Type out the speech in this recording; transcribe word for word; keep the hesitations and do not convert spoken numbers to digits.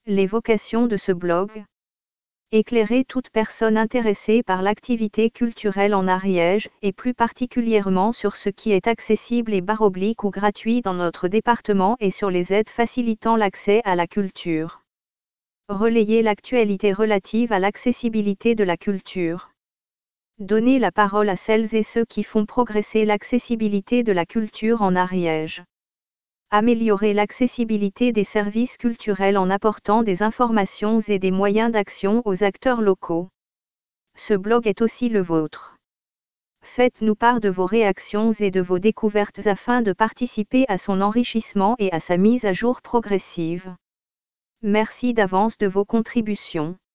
Les vocations de ce blog. Éclairer toute personne intéressée par l'activité culturelle en Ariège, et plus particulièrement sur ce qui est accessible et barre oblique ou gratuit dans notre département et sur les aides facilitant l'accès à la culture. Relayer l'actualité relative à l'accessibilité de la culture. Donner la parole à celles et ceux qui font progresser l'accessibilité de la culture en Ariège. Améliorer l'accessibilité des services culturels en apportant des informations et des moyens d'action aux acteurs locaux. Ce blog est aussi le vôtre. Faites-nous part de vos réactions et de vos découvertes afin de participer à son enrichissement et à sa mise à jour progressive. Merci d'avance de vos contributions.